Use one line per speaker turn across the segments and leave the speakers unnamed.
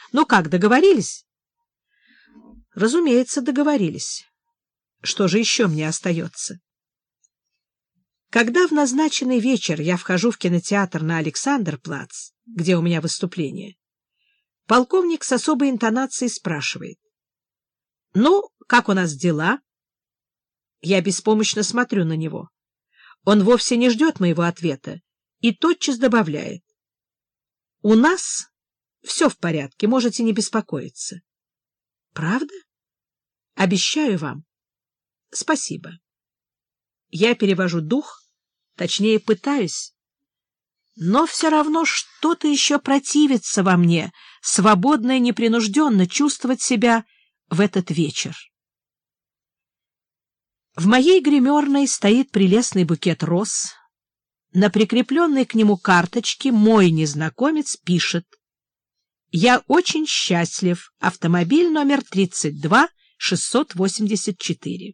Ну как, договорились? Разумеется, договорились. Что же еще мне остается? Когда в назначенный вечер я вхожу в кинотеатр на Александр-плац, где у меня выступление, полковник с особой интонацией спрашивает: «Ну, как у нас дела?» Я беспомощно смотрю на него. Он вовсе не ждет моего ответа и тотчас добавляет: «У нас все в порядке, можете не беспокоиться». «Правда? Обещаю вам». «Спасибо». Я перевожу дух, точнее, пытаюсь, но все равно что-то еще противится во мне, свободно и непринужденно чувствовать себя в этот вечер. В моей гримерной стоит прелестный букет роз. На прикрепленной к нему карточке мой незнакомец пишет: «Я очень счастлив. Автомобиль номер 32-684».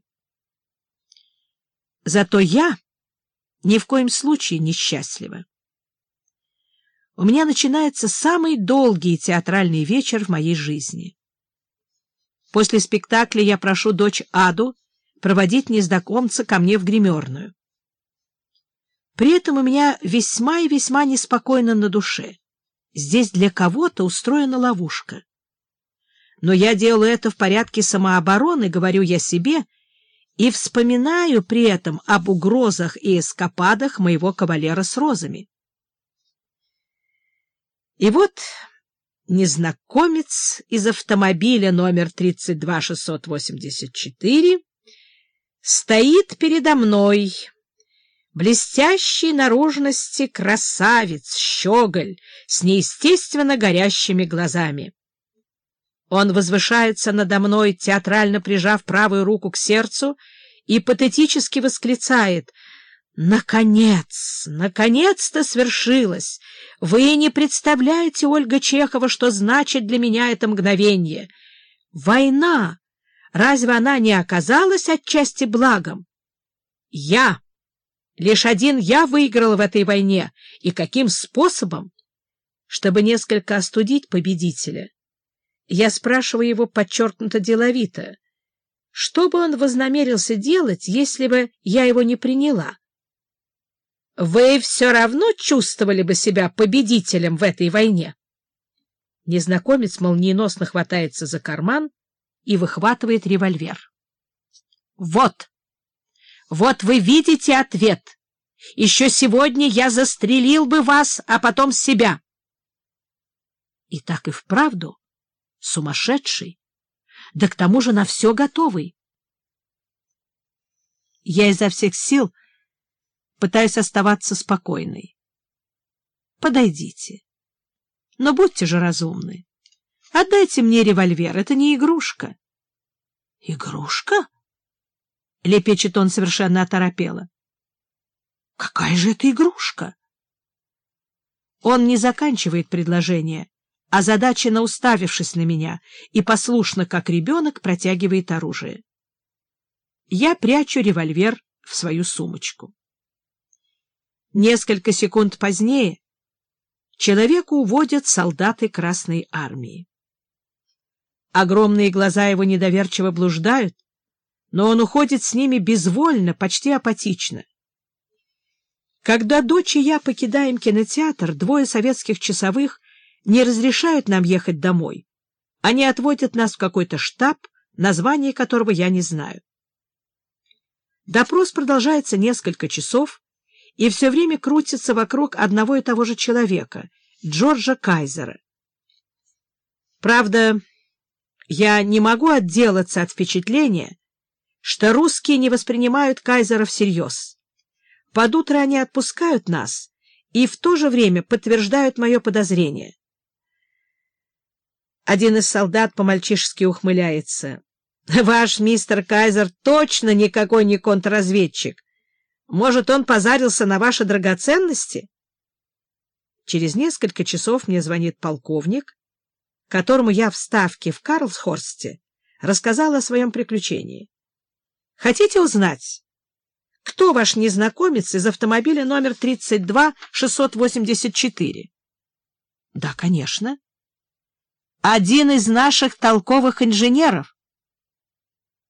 Зато я ни в коем случае не счастлива. У меня начинается самый долгий театральный вечер в моей жизни. После спектакля я прошу дочь Аду проводить незнакомца ко мне в гримерную. При этом у меня весьма и весьма неспокойно на душе. Здесь для кого-то устроена ловушка. Но я делаю это в порядке самообороны, говорю я себе, и вспоминаю при этом об угрозах и эскападах моего кавалера с розами. И вот незнакомец из автомобиля номер 32-684 стоит передо мной, блестящей наружности красавец, щеголь, с неестественно горящими глазами. Он возвышается надо мной, театрально прижав правую руку к сердцу, и патетически восклицает: «Наконец! Наконец-то свершилось! Вы не представляете, Ольга Чехова, что значит для меня это мгновение! Война! Разве она не оказалась отчасти благом? Лишь один я выиграл в этой войне, и каким способом?» Чтобы несколько остудить победителя, я спрашиваю его подчеркнуто деловито, что бы он вознамерился делать, если бы я его не приняла. «Вы все равно чувствовали бы себя победителем в этой войне?» Незнакомец молниеносно хватается за карман и выхватывает револьвер. «Вот вы видите ответ. Еще сегодня я застрелил бы вас, а потом себя». И так и вправду сумасшедший, да к тому же на все готовый. Я изо всех сил пытаюсь оставаться спокойной. Подойдите. Но будьте же разумны. Отдайте мне револьвер, это не игрушка. — Игрушка? — лепечет он совершенно оторопело. — Какая же это игрушка? Он не заканчивает предложение, озадаченно уставившись на меня, и послушно, как ребенок, протягивает оружие. Я прячу револьвер в свою сумочку. Несколько секунд позднее человека уводят солдаты Красной армии. Огромные глаза его недоверчиво блуждают, но он уходит с ними безвольно, почти апатично. Когда дочь и я покидаем кинотеатр, двое советских часовых не разрешают нам ехать домой. Они отводят нас в какой-то штаб, название которого я не знаю. Допрос продолжается несколько часов и все время крутится вокруг одного и того же человека, Джорджа Кайзера. Правда, я не могу отделаться от впечатления, что русские не воспринимают Кайзера всерьез. Под утро они отпускают нас и в то же время подтверждают мое подозрение. Один из солдат по-мальчишески ухмыляется. «Ваш мистер Кайзер точно никакой не контрразведчик. Может, он позарился на ваши драгоценности?» Через несколько часов мне звонит полковник, которому я в ставке в Карлсхорсте рассказала о своем приключении. «Хотите узнать, кто ваш незнакомец из автомобиля номер 32-684?» «Да, конечно». один из наших толковых инженеров.